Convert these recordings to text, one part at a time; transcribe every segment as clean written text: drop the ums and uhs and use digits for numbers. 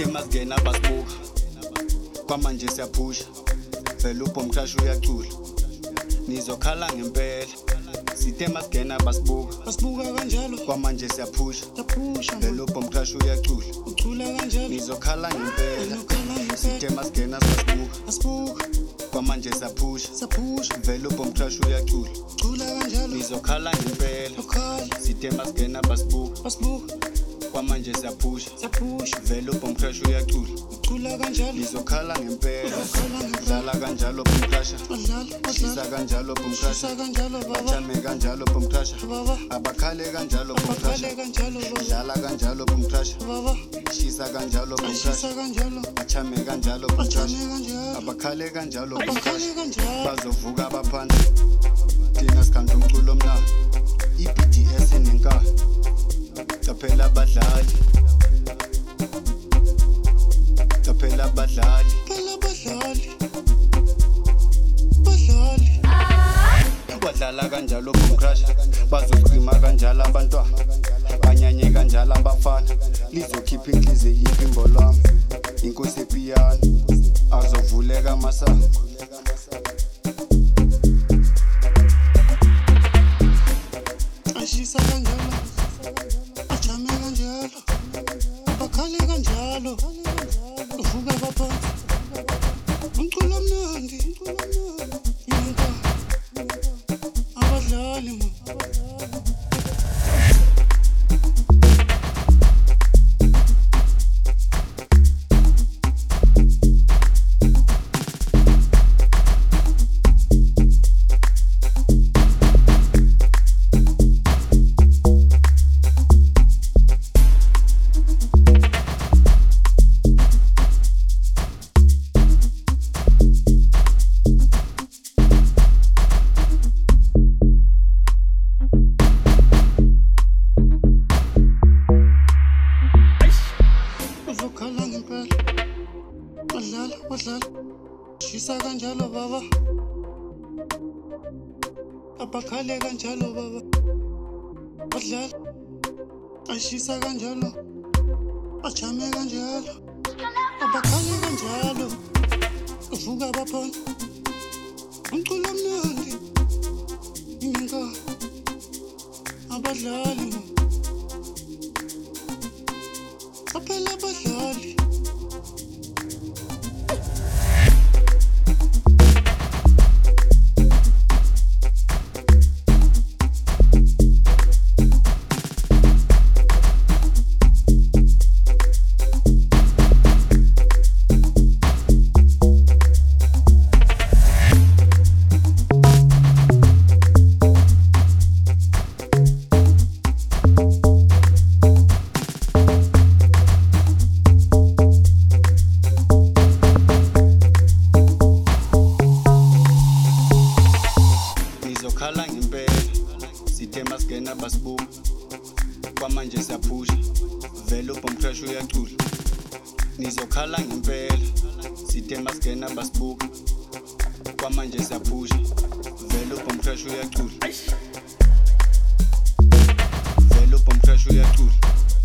sithe masingena basibuka kwamanje siyaphusha vele ubhomcrash uyacula nizokhala ngempela sithe masingena basibuka kanjalo kwamanje siyaphusha taphusha vele ubhomcrash uyacula ucula kanjalo nizokhala ngempela nokhala sithe masingena basibuka kwamanje siyaphusha saphusha vele ubhomcrash uyacula ucula kanjalo nizokhala ngempela nokhala sithe masingena basibuka kwamanje siyaphusha vele ubhomcrash uyacula ucula kanjalo nizokhala ngempela dlala kanjalo bhomcrash shisa kanjalo bhomcrash shisa kanjalo baba jame kanjalo bhomcrash baba abakhale kanjalo bhomcrash abakhale kanjalo baba dlala kanjalo bhomcrash baba shisa kanjalo bhomcrash shisa kanjalo jame kanjalo bhomcrash jame kanjalo abakhale kanjalo bhomcrash abakhale kanjalo bazovuka abaphansi thina sikhanda umculo omnandi iBDS nenkani qaphela abadlali qaphela abadlali badlala kanjalo bhomcrash bazoscreama kanjalo abantwana banyanye kanjalo abafana lizokhipha inhliziyo yiphimbo lwami inkosi epiyano azovuleka masango ashisa kanjalo ajame kanjalo abakhale kanjalo uvuka baphansi umculo omnandi abadlali man badlala shisa kanjalo baba abakhale kanjalo baba badlala ashisa kanjalo ajame kanjalo abakhale kanjalo uvuka baphansi umculo omnandi inenkani abadlali qaphela abadlali nizokhala ngempela sithe masingena basibuka kwamanje siyaphusha vele ubhomcrash uyacula nizokhala ngempela sithe masingena basibuka kwamanje siyaphusha vele ubhomcrash uyacula vele ubhomcrash uyacula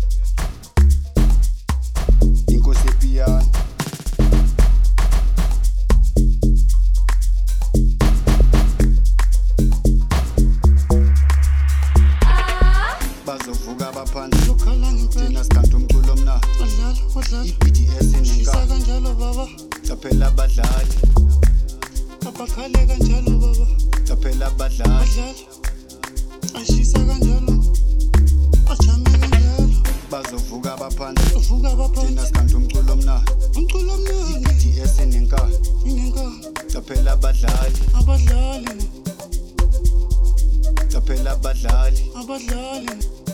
inkosi epiyano bazovuka abaphansi thina sikhanda umculo omnandi iBDS nenkani kanjalo baba qaphela abadlali abakhale kanjalo baba qaphela abadlali ashisa kanjalo ajame kanjalo bazovuka abaphansi uvuka baphansi thina sikhanda umculo omnandi iBDS nenkani qaphela abadlali abadlali qaphela abadlali abadlali